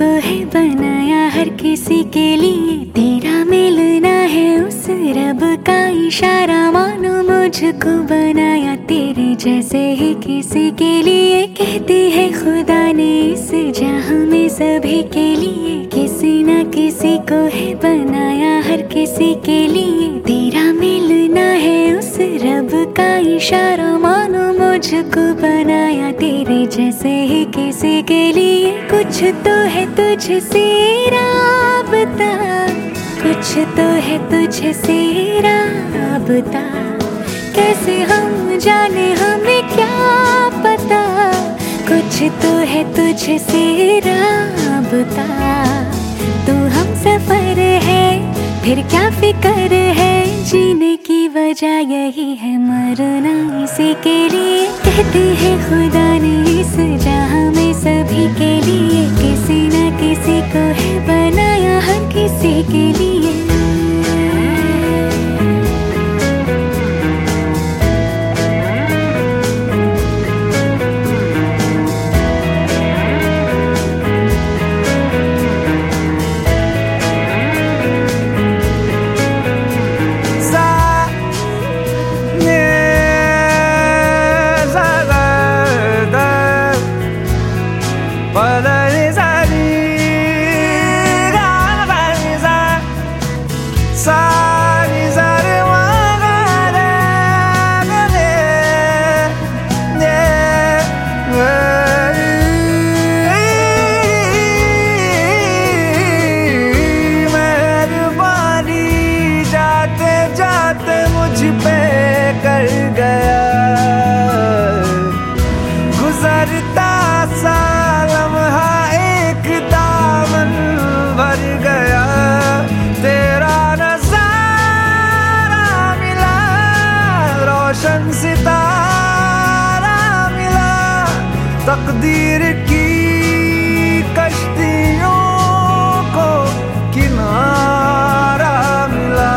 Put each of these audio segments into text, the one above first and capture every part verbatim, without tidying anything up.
को है बनाया हर किसी के लिए। तेरा मिलना है उस रब का इशारा, मानो मुझको बनाया तेरे जैसे ही किसी के लिए। कहती है खुदा ने इस जहां में सभी के लिए, किसी न किसी को है बनाया हर किसी के लिए। तेरा मिलना है उस रब का इशारा, मानो मुझको बनाया तेरे जैसे ही किसी के लिए। कुछ तो है तुझसे राबता, कुछ तो है तुझसे राबता, कैसे हम जाने हमें क्या पता। कुछ तो है तुझसे राबता, तू हम सफर है फिर क्या फिक्र है। जीने की वजह यही है, मरना इसी के लिए। कहते हैं खुदा ने इस जहां में सभी के लिए, किसी न किसी को है बनाया हर किसी के लिए। गुजरता सा लम्हा एक दामन भर गया, तेरा नजारा मिला, रोशन सितारा मिला। तकदीर की कश्तियों को किनारा मिला।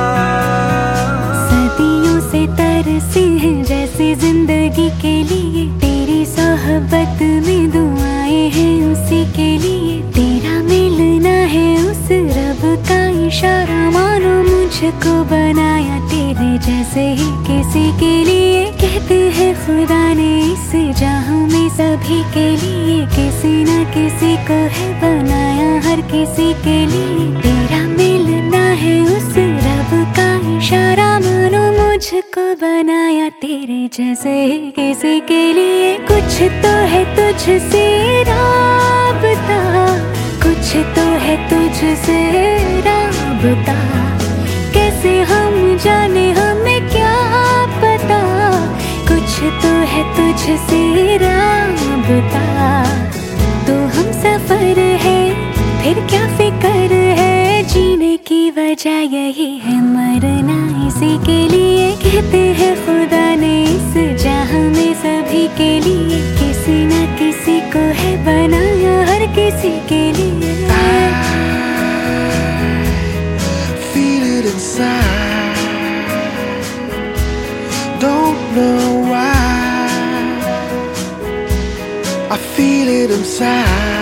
सदियों से तरसी है जैसी जिंदगी के लिए, तेरी सोहबत में दुआएं हैं उसी के लिए। तेरा मिलना है उस रब का इशारा, मानो मुझको बनाया तेरे जैसे ही किसी के लिए। कहते हैं खुदा ने इस जहां में सभी के लिए, किसी न किसी को है बनाया हर किसी के लिए। तेरा मिलना है उस रब का इशारा, मानो मुझको बनाया तेरे जैसे ही किसी के लिए। कुछ तो है तुझसे राबता, कुछ तो है तुझसे राबता, कैसे हम जाने हमें क्या पता। कुछ तो है तुझसे राबता, तो हम सफर है फिर क्या फिक्र है। जीने की वजह यही है, मरना इसी के लिए। कहते हैं खुदा ने इस जहां में सभी के लिए, किसी न किसी को है बनाया हर किसी के लिए। Feel it inside, don't know why. I feel it inside.